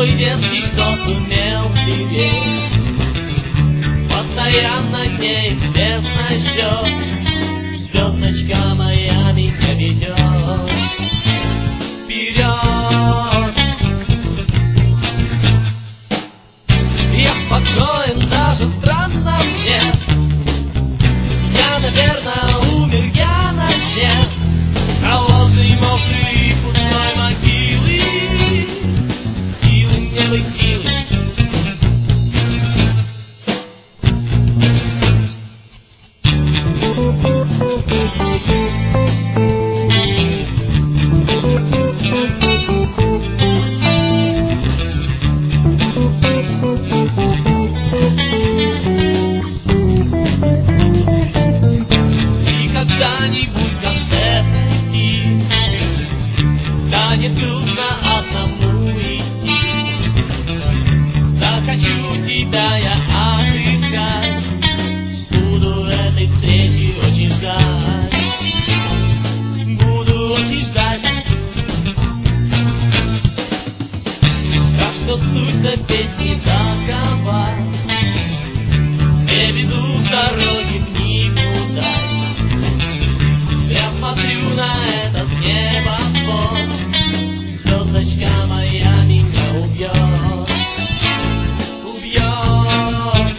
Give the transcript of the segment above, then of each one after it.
свой детский, что сумел стереть. Постоянно неизвестно счет, звездочка моя меня ведет вперед. Я спокоен даже в странном сне. Я, наверное, умер я на дне холодной, мокрой, пустой могилы. Силы не выкилы. Когда-нибудь конце пути станет грустно одному идти. Захочу тебя я отыскать, буду этой встречи очень ждать. Буду очень ждать. Так что суть-то песни такова: не веду с дороги никуда. Я смотрю на этот небосвод, звездочка моя меня убьет, убьет.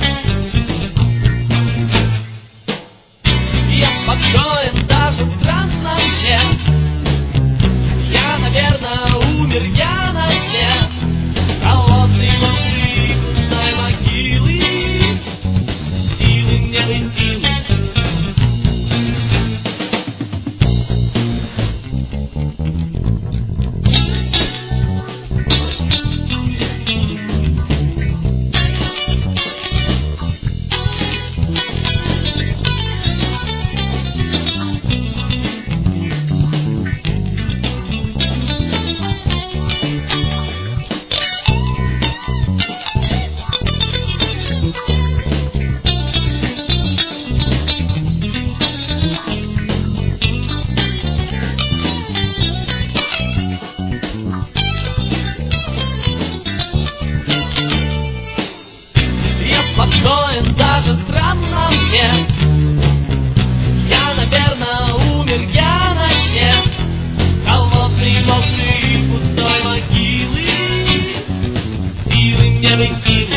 Я спокоен даже в странном сне. Я, наверное, умер я на дне холодной, мокрой, пустой могилы. Силы не вытилы. Спокоен даже в странном сне. Я, наверное, умер я на дне холодной, мокрой, пустой могилы. Силы не выкилы.